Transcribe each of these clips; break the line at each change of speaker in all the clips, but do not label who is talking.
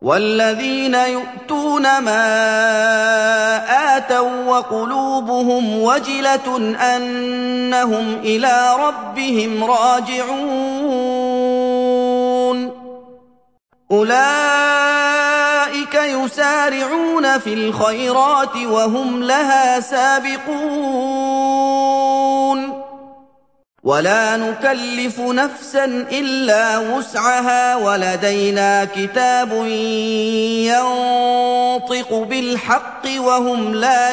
وَالَّذِينَ يُؤْتُونَ مَا آتَوا وَّقُلُوبُهُمْ وَجِلَةٌ أَنَّهُمْ إِلَىٰ رَبِّهِمْ رَاجِعُونَ أُولَٰئِكَ يُسَارِعُونَ فِي الْخَيْرَاتِ وَهُمْ لَهَا سَابِقُونَ وَلَا نُكَلِّفُ نَفْسًا إِلَّا وُسْعَهَا وَلَدَيْنَا كِتَابٌ يَنطِقُ بِالْحَقِّ وَهُمْ لَا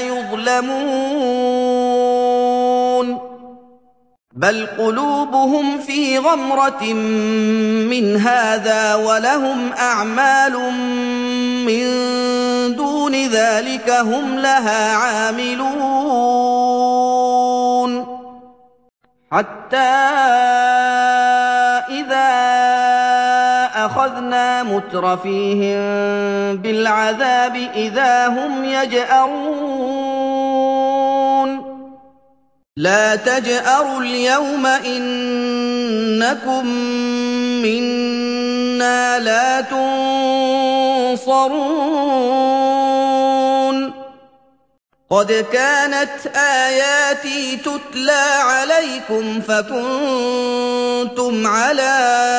يُظْلَمُونَ بَلْ قُلُوبُهُمْ فِي غَمْرَةٍ مِّنْ هَٰذَا وَلَهُمْ أَعْمَالٌ مِّن دُونِ ذَٰلِكَ هُمْ لَهَا عَامِلُونَ حَتَّىٰ إِذَا أَخَذْنَا مُتْرَفِيهِم بِالْعَذَابِ إِذَا هُمْ يَجْأَرُونَ لَا تَجْأَرُوا الْيَوْمَ إِنَّكُم مِّنَّا لَا تُنصَرُونَ قَدْ كَانَتْ آيَاتِي تُتْلَىٰ عَلَيْكُمْ فَكُنتُمْ عَلَىٰ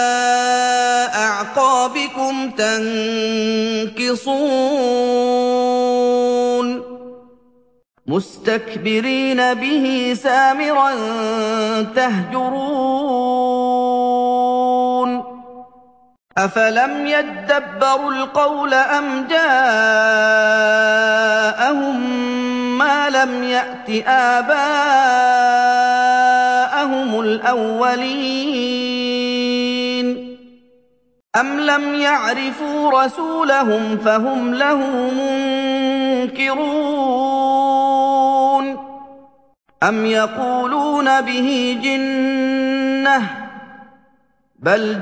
أَعْقَابِكُمْ تَنكِصُونَ مُسْتَكْبِرِينَ بِهِ سَامِرًا تَهْجُرُونَ أَفَلَمْ يَدَّبَّرُوا الْقَوْلَ أَمْ جَاءَهُم مَّا لَمْ يَأْتِ آبَاءَهُمُ الْأَوَّلِينَ أَمْ لَمْ يَعْرِفُوا رَسُولَهُمْ فَهُمْ لَهُ مُنكِرُونَ أَمْ يَقُولُونَ بِهِ جِنَّةٌ ۚ بَلْ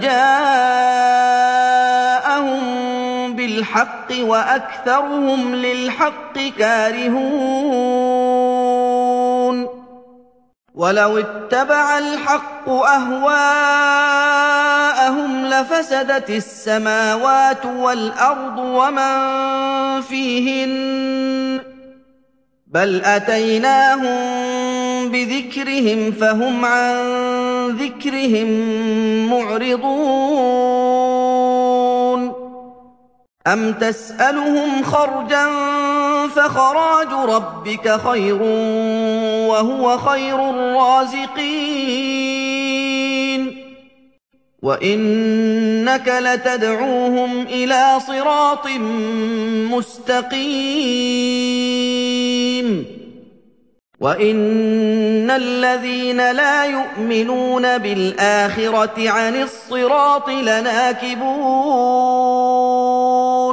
جَاءَهُم بِالْحَقِّ وَأَكْثَرُهُمْ لِلْحَقِّ كَارِهُونَ وَلَوِ اتَّبَعَ الْحَقُّ أَهْوَاءَهُمْ لَفَسَدَتِ السَّمَاوَاتُ وَالْأَرْضُ وَمَن فِيهِنَّ ۚ بَلْ أَتَيْنَاهُم بِذِكْرِهِمْ فَهُمْ عَن ذِكْرِهِم مُّعْرِضُونَ أَمْ تَسْأَلُهُمْ خَرْجًا فَخَرَاجُ رَبِّكَ خَيْرٌ ۖ وَهُوَ خَيْرُ الرَّازِقِينَ وَإِنَّكَ لَتَدْعُوهُمْ إِلَىٰ صِرَاطٍ مُّسْتَقِيمٍ وَإِنَّ الَّذِينَ لَا يُؤْمِنُونَ بِالْآخِرَةِ عَنِ الصِّرَاطِ لَنَاكِبُونَ